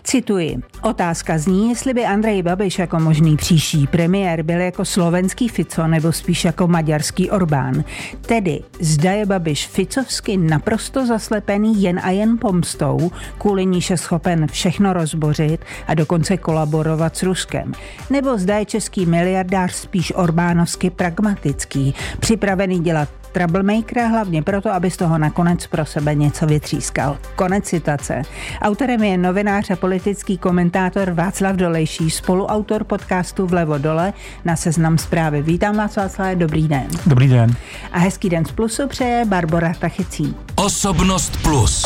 Cituji. Otázka zní, jestli by Andrej Babiš jako možný příští premiér byl jako slovenský Fico nebo spíš jako maďarský Orbán. Tedy zda je Babiš ficovsky naprosto zaslepený jen a jen pomstou, kvůli níž je schopen všechno rozbořit a dokonce kolaborovat s Ruskem. Nebo zda je český miliardář spíš orbánovsky pragmatický, připravený dělat troublemakera hlavně proto, aby z toho nakonec pro sebe něco vytřískal. Konec citace. Autorem je novinář a politický komentátor Václav Dolejší, spoluautor podcastu Vlevo dole na Seznam Zprávy. Vítám vás, Václav, dobrý den. Dobrý den. A hezký den z Plusu přeje Barbora Tachecí. Osobnost Plus.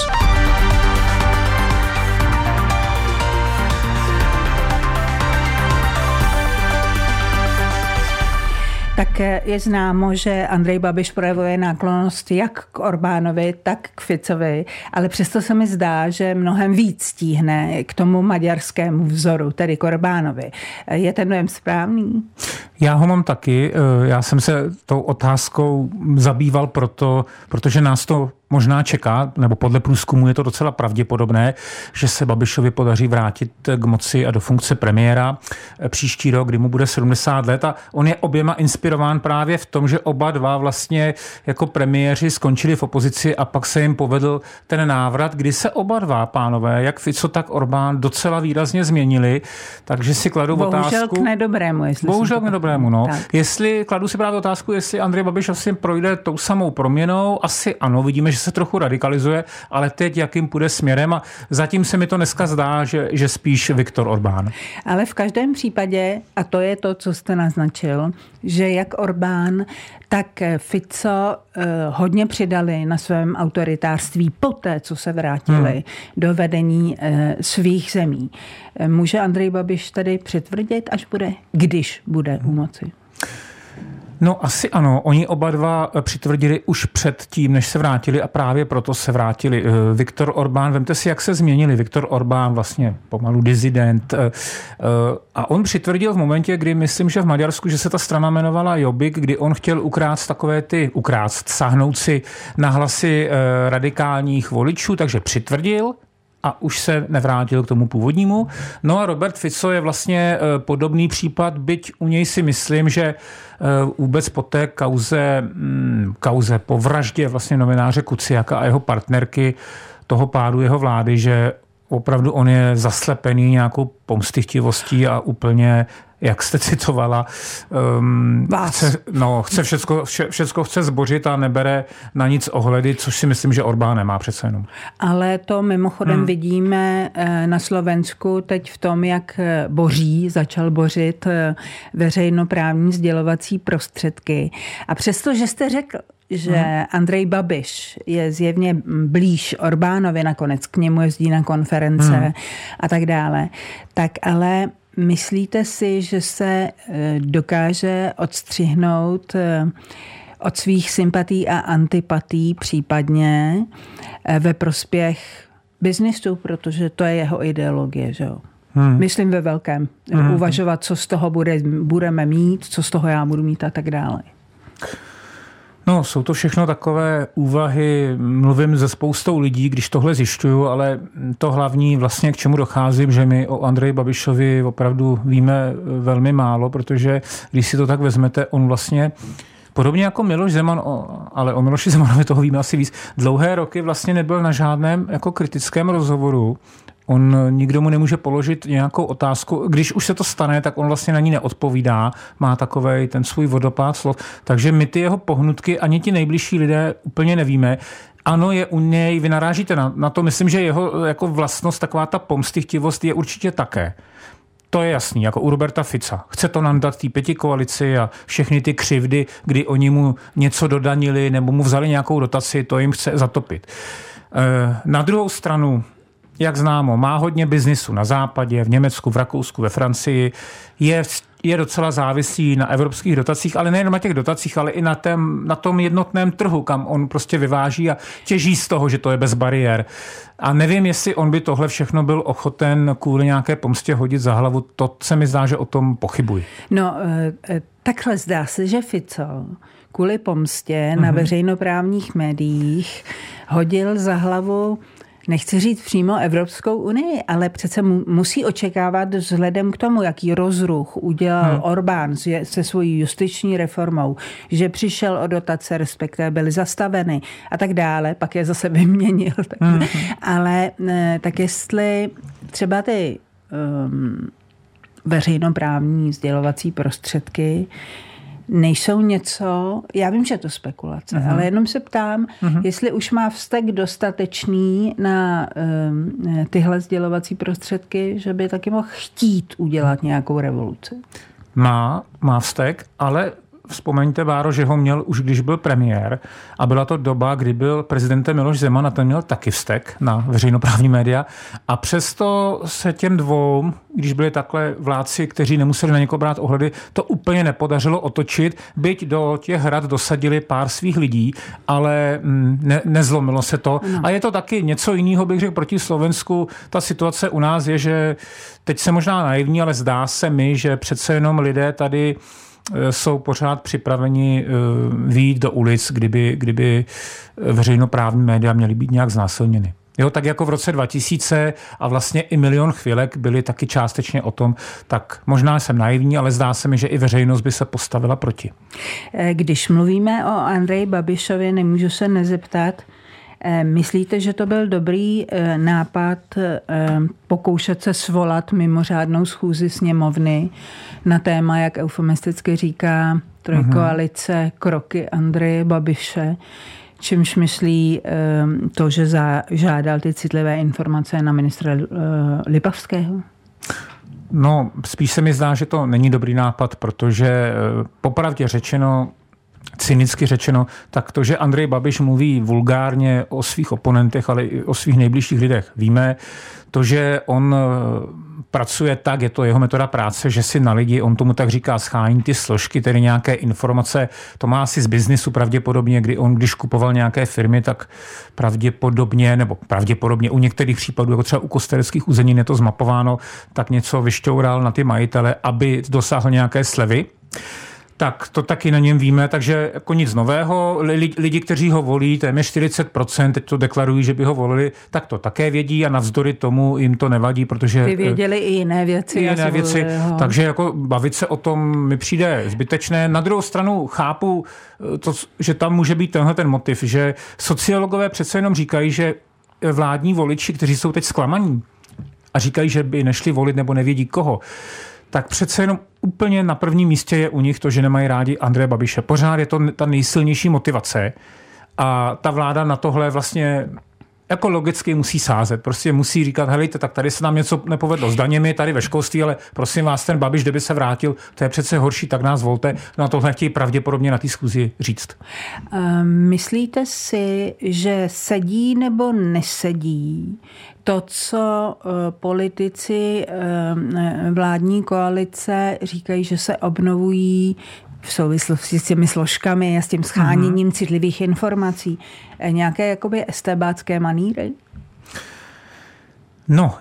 Tak je známo, že Andrej Babiš projevuje náklonnost jak k Orbánovi, tak k Ficovi, ale přesto se mi zdá, že mnohem víc stíhne k tomu maďarskému vzoru, tedy k Orbánovi. Je ten dojem správný? Já ho mám taky. Já jsem se tou otázkou zabýval protože nás to možná čeká, nebo podle průzkumu je to docela pravděpodobné, že se Babišovi podaří vrátit k moci a do funkce premiéra příští rok, kdy mu bude 70 let. A on je oběma inspirován právě v tom, že oba dva vlastně jako premiéři skončili v opozici a pak se jim povedl ten návrat, kdy se oba dva pánové, jak Fico, tak Orbán, docela výrazně změnili. Takže si kladu otázku. Bohužel k nedobrému. Bohužel k nedobrému, no. Kladu si právě otázku, jestli Andrej Babiš asi projde tou samou proměnou. Asi ano, vidíme, že se trochu radikalizuje, ale teď jakým půjde směrem a zatím se mi to dneska zdá, že spíš Viktor Orbán. Ale v každém případě, a to je to, co jste naznačil, že jak Orbán, tak Fico hodně přidali na svém autoritářství poté, co se vrátili do vedení svých zemí. Může Andrej Babiš tedy přitvrdit, když bude u moci? No asi ano, oni oba dva přitvrdili už před tím, než se vrátili a právě proto se vrátili. Viktor Orbán, vemte si, jak se změnili. Viktor Orbán vlastně pomalu dizident a on přitvrdil v momentě, kdy myslím, že v Maďarsku, že se ta strana jmenovala Jobbik, kdy on chtěl sáhnout si na hlasy radikálních voličů, takže přitvrdil a už se nevrátil k tomu původnímu. No a Robert Fico je vlastně podobný případ, byť u něj si myslím, že vůbec po té kauze po vraždě vlastně novináře Kuciaka a jeho partnerky toho pádu jeho vlády, že opravdu on je zaslepený nějakou pomstychtivostí a úplně, jak jste citovala, chce všecko chce zbořit a nebere na nic ohledy, což si myslím, že Orbán nemá přece jenom. Ale to mimochodem vidíme na Slovensku teď v tom, jak začal bořit veřejnoprávní sdělovací prostředky. A přesto, že jste řekl, že Andrej Babiš je zjevně blíž Orbánovi, nakonec k němu jezdí na konference a tak dále, tak ale myslíte si, že se dokáže odstřihnout od svých sympatí a antipatí případně ve prospěch biznisu, protože to je jeho ideologie, že jo? Myslím ve velkém. Uvažovat, co z toho budeme mít, co z toho já budu mít a tak dále. No, jsou to všechno takové úvahy, mluvím se spoustou lidí, když tohle zjišťuju, ale to hlavní vlastně, k čemu docházím, že my o Andreji Babišovi opravdu víme velmi málo, protože když si to tak vezmete, on vlastně podobně jako Miloš Zeman, ale o Miloši Zemanovi toho víme asi víc, dlouhé roky vlastně nebyl na žádném jako kritickém rozhovoru. Nikdo mu nemůže položit nějakou otázku. Když už se to stane, tak on vlastně na ní neodpovídá. Má takovej ten svůj vodopád slov. Takže my ty jeho pohnutky ani ti nejbližší lidé úplně nevíme. Ano, je u něj, vy narážíte na to, myslím, že jeho jako vlastnost, taková ta pomstychtivost je určitě také. To je jasný, jako u Roberta Fica. Chce to nandat té pětikoalici a všechny ty křivdy, kdy oni mu něco dodanili nebo mu vzali nějakou dotaci, to jim chce zatopit. Na druhou stranu, jak známo, má hodně biznisu na západě, v Německu, v Rakousku, ve Francii, je docela závislý na evropských dotacích, ale nejen na těch dotacích, ale i na tom jednotném trhu, kam on prostě vyváží a těží z toho, že to je bez bariér. A nevím, jestli on by tohle všechno byl ochoten kvůli nějaké pomstě hodit za hlavu. To se mi zdá, že o tom pochybuji. No, takhle zdá se, že Fico kvůli pomstě na veřejnoprávních médiích hodil za hlavu nechci říct přímo Evropskou unii, ale přece musí očekávat vzhledem k tomu, jaký rozruch udělal Orbán se svojí justiční reformou, že přišel o dotace, respektive byly zastaveny a tak dále, pak je zase vyměnil. Ale tak jestli třeba ty veřejnoprávní sdělovací prostředky nejsou něco, já vím, že je to spekulace, ale jenom se ptám, jestli už má vztek dostatečný na tyhle sdělovací prostředky, že by taky mohl chtít udělat nějakou revoluci. Má vztek, ale vzpomeňte, Báro, že ho měl už když byl premiér a byla to doba, kdy byl prezidentem Miloš Zeman a ten měl taky vztek na veřejnoprávní média a přesto se těm dvou, když byli takhle vládci, kteří nemuseli na někoho brát ohledy, to úplně nepodařilo otočit, byť do těch hrad dosadili pár svých lidí, ale nezlomilo se to. A je to taky něco jiného, bych řekl, proti Slovensku. Ta situace u nás je, že teď se možná naivní, ale zdá se mi, že přece jenom lidé tady jsou pořád připraveni vyjít do ulic, kdyby veřejnoprávní média měly být nějak znásilněny. Jo, tak jako v roce 2000 a vlastně i Milion chvilek byly taky částečně o tom, tak možná jsem naivní, ale zdá se mi, že i veřejnost by se postavila proti. Když mluvíme o Andreji Babišovi, nemůžu se nezeptat, myslíte, že to byl dobrý nápad pokoušet se svolat mimořádnou schůzi sněmovny na téma, jak eufemisticky říká trojkoalice, kroky Andreje Babiše, čímž myslí to, že žádal ty citlivé informace na ministra Lipavského? No, spíš se mi zdá, že to není dobrý nápad, protože popravdě řečeno, cynicky řečeno, tak to, že Andrej Babiš mluví vulgárně o svých oponentech, ale i o svých nejbližších lidech, víme. To, že on pracuje tak, je to jeho metoda práce, že si na lidi, on tomu tak říká, schání ty složky, tedy nějaké informace, to má asi z biznisu pravděpodobně, když kupoval nějaké firmy, tak pravděpodobně u některých případů, jako třeba u Kosteleckých uzenin je to zmapováno, tak něco vyšťoural na ty majitele, aby dosáhl nějaké slevy. Tak to taky na něm víme, takže jako nic nového. Lidi, kteří ho volí, téměř 40%, teď to deklarují, že by ho volili, tak to také vědí a navzdory tomu jim to nevadí, protože... Ty věděli i jiné věci. Takže jako bavit se o tom mi přijde zbytečné. Na druhou stranu chápu, že tam může být tenhle ten motiv, že sociologové přece jenom říkají, že vládní voliči, kteří jsou teď zklamaní a říkají, že by nešli volit nebo nevědí koho, tak přece jenom úplně na prvním místě je u nich to, že nemají rádi Andreje Babiše. Pořád je to ta nejsilnější motivace a ta vláda na tohle vlastně jako logicky musí sázet. Prostě musí říkat, helejte, tak tady se nám něco nepovedlo s daněmi, tady ve školství, ale prosím vás, ten Babiš, kdyby se vrátil, to je přece horší, tak nás volte. No a tohle chtějí pravděpodobně na té schůzi říct. Myslíte si, že sedí nebo nesedí to, co politici vládní koalice říkají, že se obnovují v souvislosti s těmi složkami a s tím scháněním citlivých informací, nějaké jakoby estébácké maníry? No,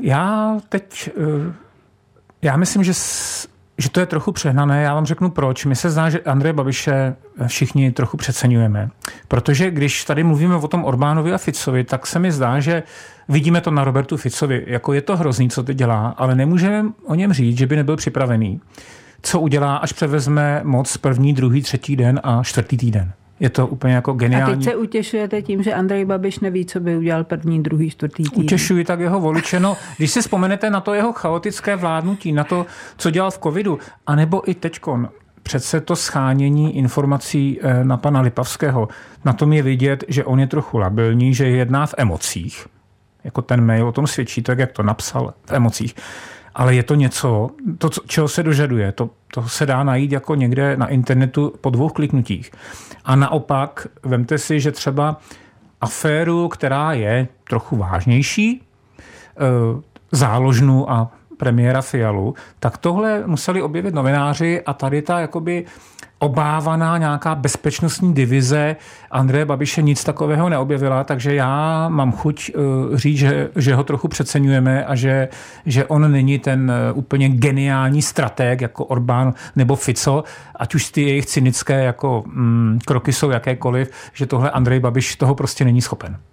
já myslím, že to je trochu přehnané. Já vám řeknu proč. Mi se zdá, že Andreje Babiše všichni trochu přeceňujeme. Protože když tady mluvíme o tom Orbánovi a Ficovi, tak se mi zdá, že vidíme to na Robertu Ficovi. Jako je to hrozný, co teď dělá, ale nemůžeme o něm říct, že by nebyl připravený. Co udělá, až převezme moc první, druhý, třetí den a čtvrtý týden. Je to úplně jako geniální. A teď se utěšujete tím, že Andrej Babiš neví, co by udělal první, druhý, čtvrtý týden. Utěšuji tak jeho voliče. No, když si vzpomenete na to jeho chaotické vládnutí, na to, co dělal v covidu, anebo i teďkon, přece to schánění informací na pana Lipavského, na tom je vidět, že on je trochu labilní, že jedná v emocích. Jako ten mail o tom svědčí, tak jak to napsal v emocích. Ale je to něco, čeho se dožaduje. To se dá najít jako někde na internetu po 2 kliknutích. A naopak, vemte si, že třeba aféru, která je trochu vážnější, Záložnu a premiéra Fialu, tak tohle museli objevit novináři a tady ta jakoby obávaná nějaká bezpečnostní divize Andreje Babiše nic takového neobjevila, takže já mám chuť říct, že ho trochu přeceňujeme a že on není ten úplně geniální stratég jako Orbán nebo Fico, ať už ty jejich cynické jako kroky jsou jakékoliv, že tohle Andrej Babiš toho prostě není schopen.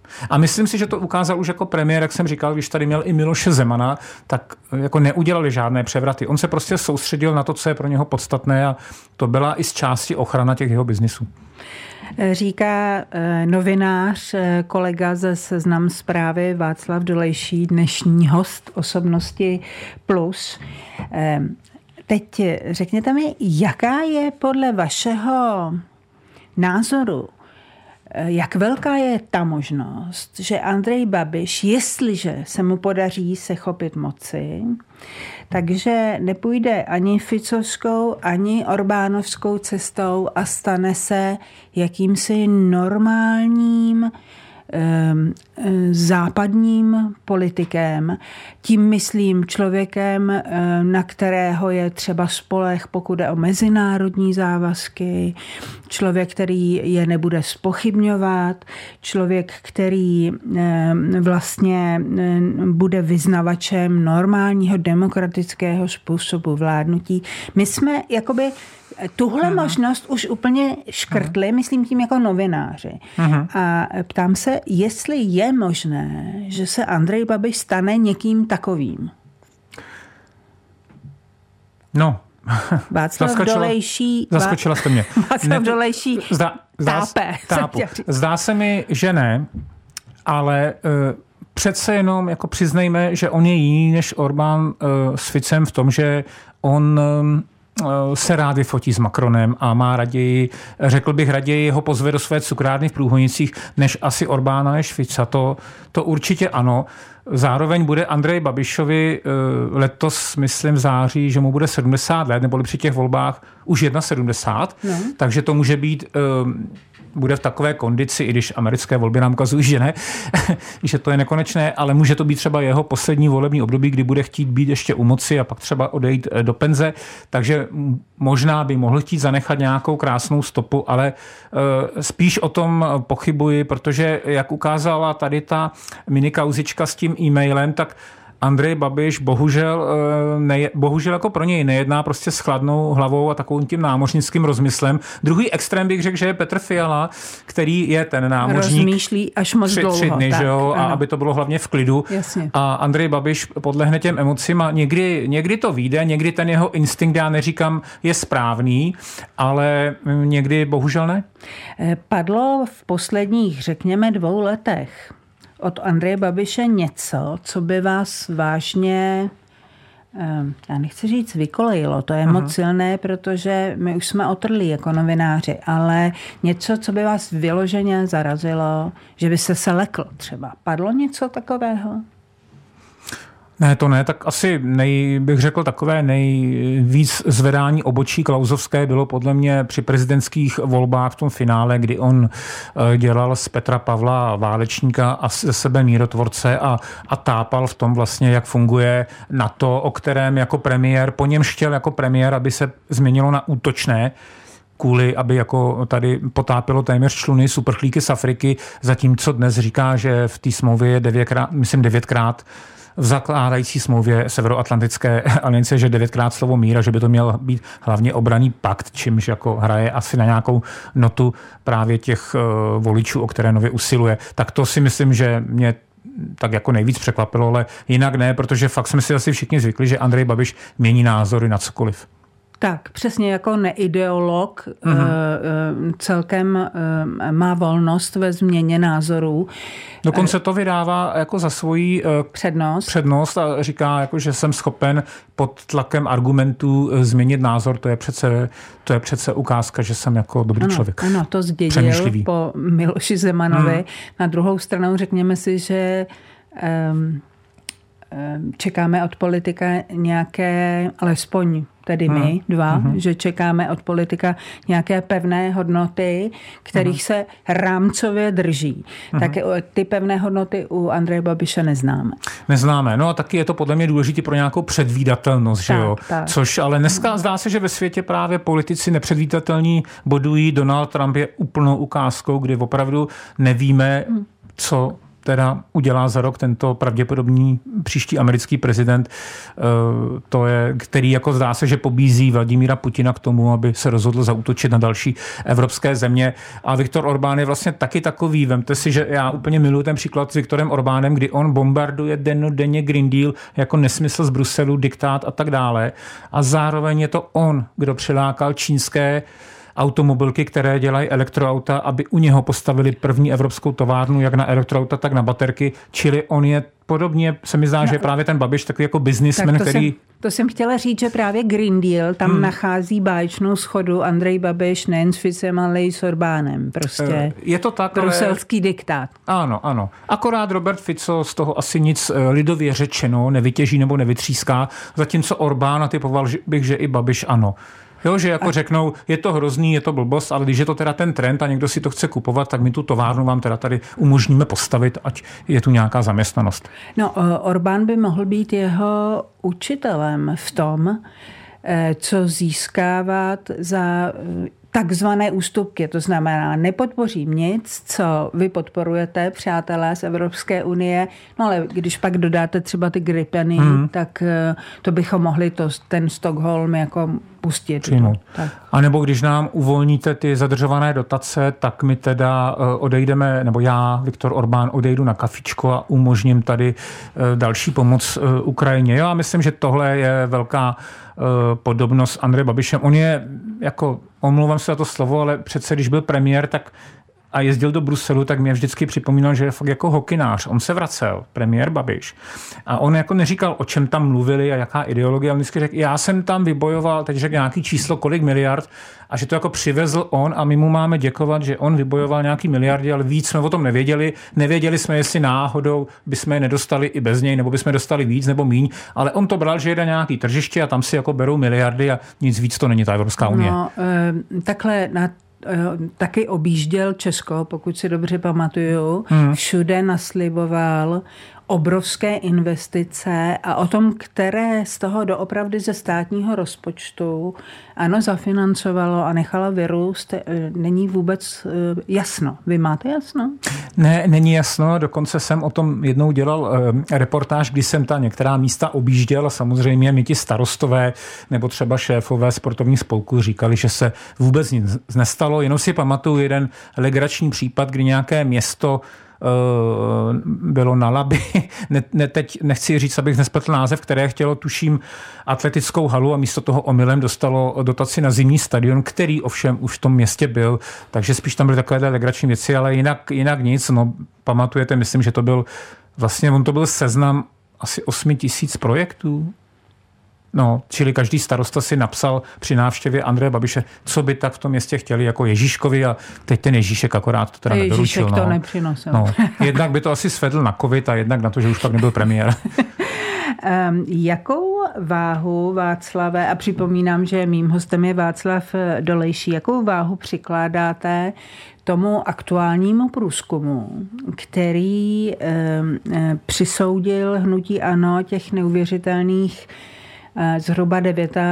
A myslím si, že to ukázal už jako premiér, jak jsem říkal, když tady měl i Miloše Zemana, tak jako neudělali žádné převraty. On se prostě soustředil na to, co je pro něho podstatné a to byla i z části ochrana těch jeho biznisů. Říká novinář, kolega ze Seznam Zprávy Václav Dolejší, dnešní host Osobnosti Plus. Teď řekněte mi, jaká je podle vašeho názoru, jak velká je ta možnost, že Andrej Babiš, jestliže se mu podaří se chopit moci, takže nepůjde ani ficovskou, ani orbánovskou cestou a stane se jakýmsi normálním západním politikem, tím myslím člověkem, na kterého je třeba spoleh, pokud jde o mezinárodní závazky, člověk, který je nebude zpochybňovat, člověk, který vlastně bude vyznavačem normálního demokratického způsobu vládnutí. My jsme jakoby tuhle možnost už úplně škrtli, myslím tím jako novináři. A ptám se, jestli je možné, že se Andrej Babiš stane někým takovým. No, Václav Dolejší. Zaskočila jste mě. Václav Dolejší tápe. Zdá se mi, že ne, ale přece jenom jako přiznejme, že on je jiný než Orbán s Ficem v tom, že on se rád vyfotí s Macronem a má raději, řekl bych raději ho pozve do své cukrárny v Průhonicích, než asi Orbána, než Fica. To určitě ano. Zároveň bude Andrej Babišovi letos, myslím v září, že mu bude 70 let, neboli při těch volbách už 71, takže to může být bude v takové kondici, i když americké volby nám ukazují, že ne, že to je nekonečné, ale může to být třeba jeho poslední volební období, kdy bude chtít být ještě u moci a pak třeba odejít do penze, takže možná by mohl chtít zanechat nějakou krásnou stopu, ale spíš o tom pochybuji, protože jak ukázala tady ta minikauzička s tím e-mailem, tak Andrej Babiš bohužel jako pro něj nejedná prostě s chladnou hlavou a takovým tím námořnickým rozmyslem. Druhý extrém bych řekl, že je Petr Fiala, který je ten námořník. Rozmýšlí až moc dlouho. 3 dny, tak, že jo, a aby to bylo hlavně v klidu. Jasně. A Andrej Babiš podlehne těm emocím a někdy to vyjde, někdy ten jeho instinkt, já neříkám, je správný, ale někdy bohužel ne. Padlo v posledních, řekněme, 2 letech od Andreje Babiše něco, co by vás vážně, já nechci říct vykolejilo, to je moc silné, protože my už jsme otrlí jako novináři, ale něco, co by vás vyloženě zarazilo, že by se lekl třeba. Padlo něco takového? Ne, to ne, tak asi bych řekl takové nejvíc zvedání obočí Klausovské bylo podle mě při prezidentských volbách v tom finále, kdy on dělal z Petra Pavla válečníka a ze sebe mírotvorce a tápal v tom vlastně, jak funguje NATO, o kterém jako premiér, po něm chtěl jako premiér, aby se změnilo na útočné, kvůli, aby jako tady potápilo téměř čluny superchlíky z Afriky, zatímco dnes říká, že v té smlouvě je 9krát v zakládající smlouvě Severoatlantické aliance, že 9krát slovo míra, že by to měl být hlavně obranný pakt, čímž jako hraje asi na nějakou notu právě těch voličů, o které nově usiluje. Tak to si myslím, že mě tak jako nejvíc překvapilo, ale jinak ne, protože fakt jsme si asi všichni zvykli, že Andrej Babiš mění názory na cokoliv. Tak, přesně jako neideolog celkem má volnost ve změně názorů. Dokonce to vydává jako za svoji přednost a říká, jako, že jsem schopen pod tlakem argumentů změnit názor. To je přece ukázka, že jsem jako dobrý člověk. Ano, to zdědil po Miloši Zemanovi. Na druhou stranu řekněme si, že čekáme od politika nějaké, alespoň tedy my dva, že čekáme od politika nějaké pevné hodnoty, kterých se rámcově drží. Tak ty pevné hodnoty u Andreje Babiše neznáme. Neznáme. No a taky je to podle mě důležité pro nějakou předvídatelnost, že jo? Tak. Což ale dneska zdá se, že ve světě právě politici nepředvídatelní bodují. Donald Trump je úplnou ukázkou, kdy opravdu nevíme, co teda udělá za rok tento pravděpodobný příští americký prezident, to je, který jako zdá se, že pobízí Vladimíra Putina k tomu, aby se rozhodl zaútočit na další evropské země. A Viktor Orbán je vlastně taky takový. Vemte si, že já úplně miluji ten příklad s Viktorem Orbánem, kdy on bombarduje dennodenně Green Deal jako nesmysl z Bruselu, diktát a tak dále. A zároveň je to on, kdo přilákal čínské automobilky, které dělají elektroauta, aby u něho postavili první evropskou továrnu, jak na elektroauta, tak na baterky. Čili on je podobně, se mi zdá, že je právě ten Babiš takový jako biznismen, který... To jsem chtěla říct, že právě Green Deal tam nachází báječnou schodu Andrej Babiš nejen s Ficem, ale i s Orbánem. Prostě je to tak, bruselský diktát. Ano, ano. Akorát Robert Fico z toho asi nic lidově řečeno nevytěží nebo nevytříská, zatímco Orbán, a typoval bych, že i Babiš ano. Jo, že jako řeknou, je to hrozný, je to blbost, ale když je to teda ten trend a někdo si to chce kupovat, tak my tu továrnu vám teda tady umožníme postavit, ať je tu nějaká zaměstnanost. No, Orbán by mohl být jeho učitelem v tom, co získávat za takzvané ústupky. To znamená, nepodpořím nic, co vy podporujete, přátelé z Evropské unie, no ale když pak dodáte třeba ty Gripeny, tak to bychom mohli ten Stockholm jako pustit. A nebo když nám uvolníte ty zadržované dotace, tak my teda odejdeme, nebo já, Viktor Orbán, odejdu na kafičko a umožním tady další pomoc Ukrajině. Já myslím, že tohle je velká podobnost s Andrejem Babišem. On je, jako, omlouvám se za to slovo, ale přece, když byl premiér, tak a jezdil do Bruselu, tak mě vždycky připomínal, že je fakt jako hokynář. On se vracel, premiér Babiš. A on jako neříkal, o čem tam mluvili a jaká ideologie, ale vždycky řekl, já jsem tam vybojoval, teď řekl nějaký číslo, kolik miliard, a že to jako přivezl on a my mu máme děkovat, že on vybojoval nějaký miliardy, ale víc jsme o tom nevěděli. Nevěděli jsme, jestli náhodou bychom je nedostali i bez něj, nebo bychom dostali víc nebo míň, ale on to bral, že jede nějaký tržiště a tam si jako berou miliardy a nic víc to není ta Evropská unie. No, takhle taky objížděl Česko, pokud si dobře pamatuju. Všude nasliboval obrovské investice a o tom, které z toho doopravdy ze státního rozpočtu ano zafinancovalo a nechala vyrůst, není vůbec jasno. Vy máte jasno? Ne, není jasno. Dokonce jsem o tom jednou dělal reportáž, kdy jsem ta některá místa objížděl a samozřejmě mi ti starostové nebo třeba šéfové sportovních spolků říkali, že se vůbec nic nestalo. Jenom si pamatuju jeden legrační případ, kdy nějaké město bylo na Labi. Teď nechci říct, abych nespletl název, které chtělo, tuším, atletickou halu a místo toho omylem dostalo dotaci na zimní stadion, který ovšem už v tom městě byl, takže spíš tam byly takové legrační věci, ale jinak nic. No, pamatujete, myslím, že to byl vlastně, on to byl seznam asi 8 000 projektů. No, čili každý starosta si napsal při návštěvě Andreje Babiše, co by tak v tom městě chtěli jako Ježíškovi a teď ten Ježíšek akorát to teda nedoručil. Ježíšek to nepřinosil. No, jednak by to asi svedl na covid a jednak na to, že už pak nebyl premiér. Jakou váhu, Václave, a připomínám, že mým hostem je Václav Dolejší, jakou váhu přikládáte tomu aktuálnímu průzkumu, který přisoudil hnutí ANO těch neuvěřitelných zhruba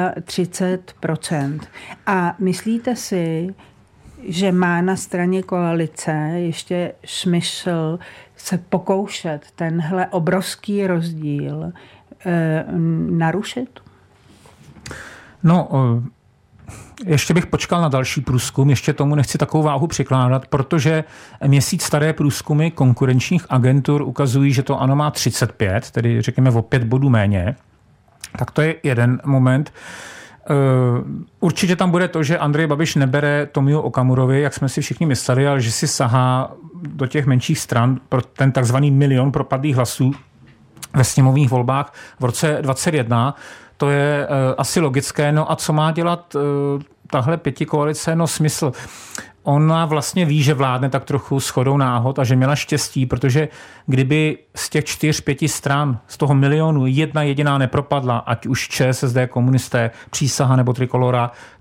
39%. A myslíte si, že má na straně koalice ještě smysl se pokoušet tenhle obrovský rozdíl narušit? No, ještě bych počkal na další průzkum, ještě tomu nechci takovou váhu přikládat, protože měsíc staré průzkumy konkurenčních agentur ukazují, že to ANO má 35, tedy řekněme o 5 bodů méně. Tak to je jeden moment. Určitě tam bude to, že Andrej Babiš nebere Tomio Okamurovi, jak jsme si všichni mysleli, ale že si sahá do těch menších stran pro ten takzvaný milion propadlých hlasů ve sněmovních volbách v roce 2021. To je asi logické. No a co má dělat tahle pětikoalice? No smysl. Ona vlastně ví, že vládne tak trochu shodou náhod a že měla štěstí, protože kdyby z těch 4-5 stran, z toho milionu, jedna jediná nepropadla, ať už ČSSD, komunisté, Přísaha nebo Trikolora,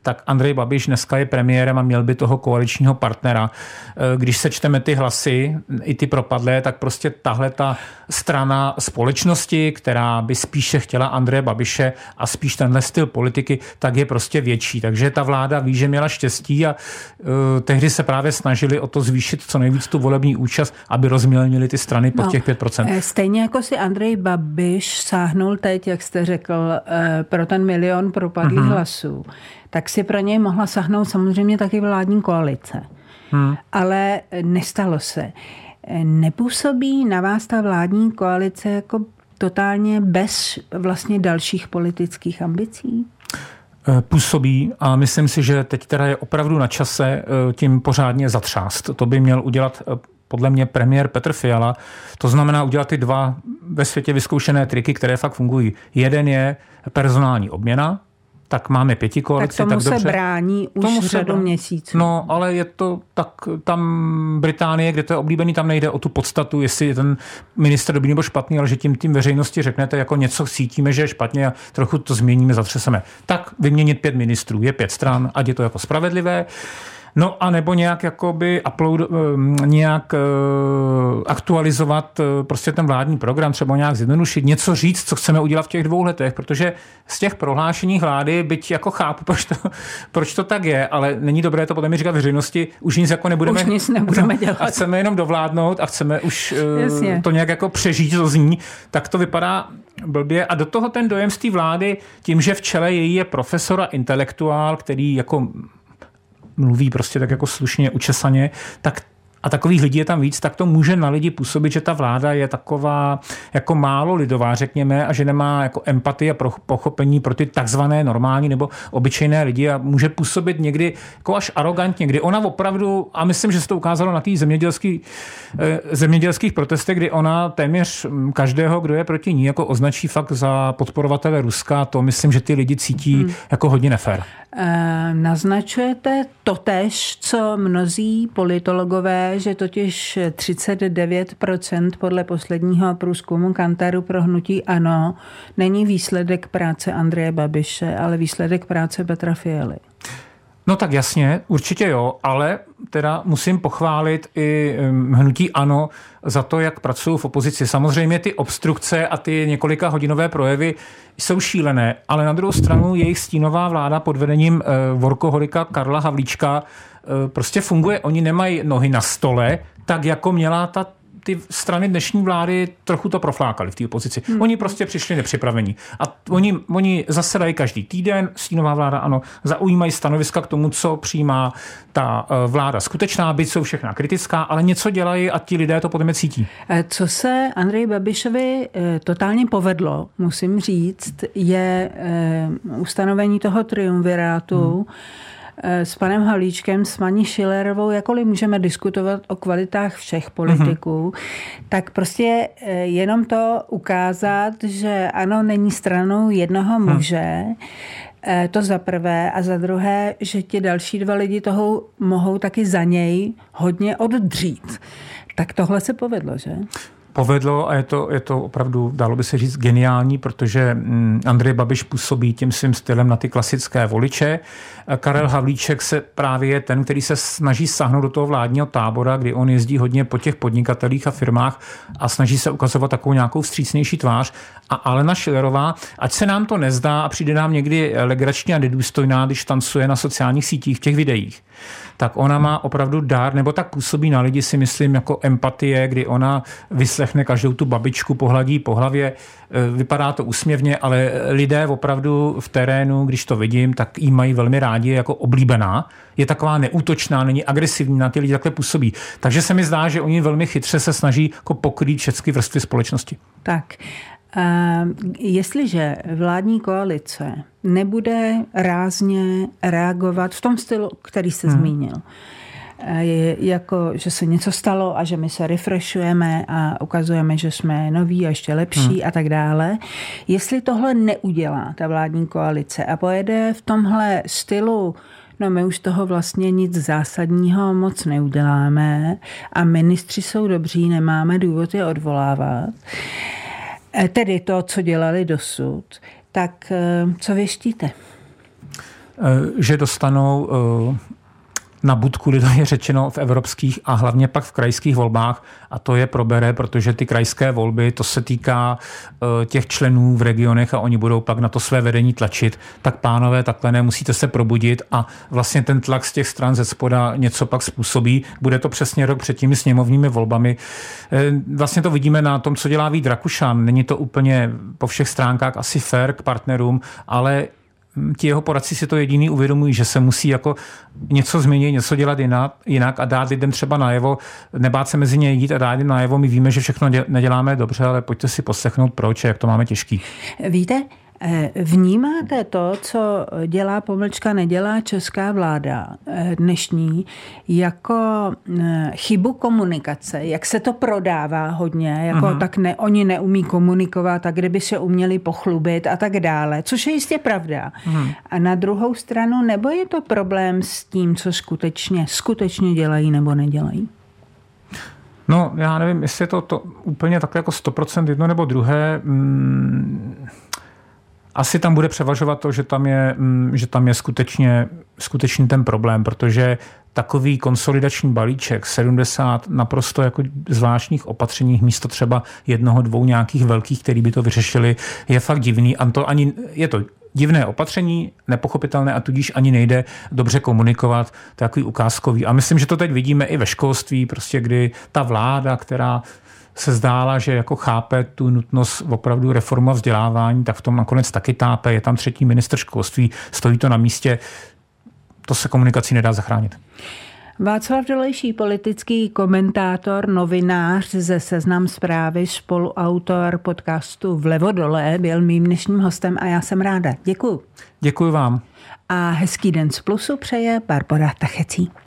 tak Andrej Babiš dneska je premiérem a měl by toho koaličního partnera. Když sečteme ty hlasy, i ty propadlé, tak prostě tahle ta strana společnosti, která by spíše chtěla Andreje Babiše a spíš tenhle styl politiky, tak je prostě větší. Takže ta vláda ví, že měla štěstí a tehdy se právě snažili o to zvýšit co nejvíc tu volební účast, aby rozmělnili ty strany pod těch 5%. Stejně jako si Andrej Babiš sáhnul teď, jak jste řekl, pro ten 1 000 000 propadlých hlasů, tak si pro něj mohla sáhnout samozřejmě taky vládní koalice. Ale nestalo se. Nepůsobí na vás ta vládní koalice jako totálně bez vlastně dalších politických ambicí? Působí a myslím si, že teď teda je opravdu na čase tím pořádně zatřást. To by měl udělat podle mě premiér Petr Fiala. To znamená udělat ty 2 ve světě vyzkoušené triky, které fakt fungují. Jeden je personální obměna, tak máme 5 koalici. Tak tomu se brání už řadu měsíců. No, ale je to tak, tam Británie, kde to je oblíbený, tam nejde o tu podstatu, jestli je ten ministr dobrý nebo špatný, ale že tím veřejnosti řeknete, jako něco cítíme, že je špatně a trochu to změníme, zatřeseme. Tak vyměnit 5 ministrů, je 5 stran, ať je to jako spravedlivé. No a nebo nějak jakoby aktualizovat prostě ten vládní program, třeba nějak zjednodušit, něco říct, co chceme udělat v těch 2 letech, protože z těch prohlášení vlády, byť jako chápu, proč to tak je, ale není dobré to potom říkat veřejnosti, už nic jako nebudeme dělat. A chceme jenom dovládnout a chceme už to nějak jako přežít, to zní, tak to vypadá blbě. A do toho ten dojem z té vlády, tím, že v čele její je profesor a intelektuál, který jako mluví prostě tak jako slušně, učesaně, tak a takových lidí je tam víc, tak to může na lidi působit, že ta vláda je taková jako málo lidová, řekněme, a že nemá jako empatii a pochopení pro ty takzvané normální nebo obyčejné lidi a může působit někdy jako až arrogantně, kdy ona opravdu, a myslím, že se to ukázalo na těch zemědělských protestech, kdy ona téměř každého, kdo je proti ní, jako označí fakt za podporovatele Ruska, to myslím, že ty lidi cítí jako hodně nefér. Naznačujete totéž, co mnozí politologové, že totiž 39% podle posledního průzkumu Kantaru pro hnutí ANO není výsledek práce Andreje Babiše, ale výsledek práce Petra Fialy. No tak jasně, určitě jo, ale teda musím pochválit i hnutí ANO za to, jak pracují v opozici. Samozřejmě ty obstrukce a ty několika hodinové projevy jsou šílené, ale na druhou stranu jejich stínová vláda pod vedením workoholika Karla Havlíčka prostě funguje. Oni nemají nohy na stole, tak jako měla ty strany dnešní vlády trochu to proflákali v té opozici. Oni prostě přišli nepřipravení. A oni zasedají každý týden, stínová vláda ANO, zaujímají stanoviska k tomu, co přijímá ta vláda skutečná, byť jsou všechna kritická, ale něco dělají a ti lidé to potom cítí. Co se Andreji Babišovi totálně povedlo, musím říct, je ustanovení toho triumvirátu s panem Havlíčkem, s paní Schillerovou, jakkoliv můžeme diskutovat o kvalitách všech politiků, tak prostě jenom to ukázat, že ANO není stranou jednoho muže, to za prvé, a za druhé, že ti další 2 lidi toho mohou taky za něj hodně oddřít. Tak tohle se povedlo, že? Povedlo a je to opravdu, dalo by se říct, geniální, protože Andrej Babiš působí tím svým stylem na ty klasické voliče. Karel Havlíček se právě je ten, který se snaží sáhnout do toho vládního tábora, kdy on jezdí hodně po těch podnikatelích a firmách a snaží se ukazovat takovou nějakou vstřícnější tvář. A Alena Schillerová, ať se nám to nezdá a přijde nám někdy legračně a nedůstojná, když tancuje na sociálních sítích v těch videích, tak ona má opravdu dár, nebo tak působí na lidi, si myslím, jako empatie, kdy ona vyslechne každou tu babičku, pohladí po hlavě, vypadá to úsměvně, ale lidé opravdu v terénu, když to vidím, tak jí mají velmi rádi, jako oblíbená. Je taková neútočná, není agresivní, na ty lidi takhle působí. Takže se mi zdá, že oni velmi chytře se snaží jako pokrýt všechny vrstvy společnosti. Tak. Jestliže vládní koalice nebude rázně reagovat v tom stylu, který jste zmínil, jako, že se něco stalo a že my se refreshujeme a ukazujeme, že jsme noví a ještě lepší a tak dále. Jestli tohle neudělá ta vládní koalice a pojede v tomhle stylu, no my už toho vlastně nic zásadního moc neuděláme a ministři jsou dobří, nemáme důvod je odvolávat, tedy to, co dělali dosud, tak co věštíte? že dostanou na budku, lidově řečeno, v evropských a hlavně pak v krajských volbách, a to je probere, protože ty krajské volby, to se týká těch členů v regionech a oni budou pak na to své vedení tlačit. Tak pánové, takhle ne, musíte se probudit a vlastně ten tlak z těch stran ze spoda něco pak způsobí. Bude to přesně rok před těmi sněmovními volbami. Vlastně to vidíme na tom, co dělá Vít Rakušan. Není to úplně po všech stránkách asi fair k partnerům, ale ti jeho poradci si to jediný uvědomují, že se musí jako něco změnit, něco dělat jinak a dát lidem třeba najevo, nebát se mezi ně jít a dát jim najevo. My víme, že všechno neděláme dobře, ale pojďte si poslechnout proč a jak to máme těžký. Víte, vnímáte to, co dělá pomlčka nedělá česká vláda dnešní, jako chybu komunikace, jak se to prodává hodně, jako tak oni neumí komunikovat, tak kdyby se uměli pochlubit a tak dále, což je jistě pravda. A na druhou stranu, nebo je to problém s tím, co skutečně dělají nebo nedělají? No, já nevím, jestli je to úplně takhle jako 100% jedno nebo druhé. Asi tam bude převažovat to, že tam je skutečně ten problém, protože takový konsolidační balíček, 70 naprosto jako zvláštních opatření místo třeba 1-2 nějakých velkých, který by to vyřešili, je fakt divný. A to ani je to divné opatření, nepochopitelné a tudíž ani nejde dobře komunikovat, takový ukázkový. A myslím, že to teď vidíme i ve školství, prostě kdy ta vláda, která se zdála, že jako chápe tu nutnost opravdu reforma vzdělávání, tak v tom nakonec taky tápe. Je tam 3. ministr školství, stojí to na místě. To se komunikací nedá zachránit. Václav Dolejší, politický komentátor, novinář ze Seznam Zprávy, spoluautor podcastu Vlevo dole, byl mým dnešním hostem a já jsem ráda. Děkuju. Děkuju vám. A hezký den z Plusu přeje Barbora Tachecí.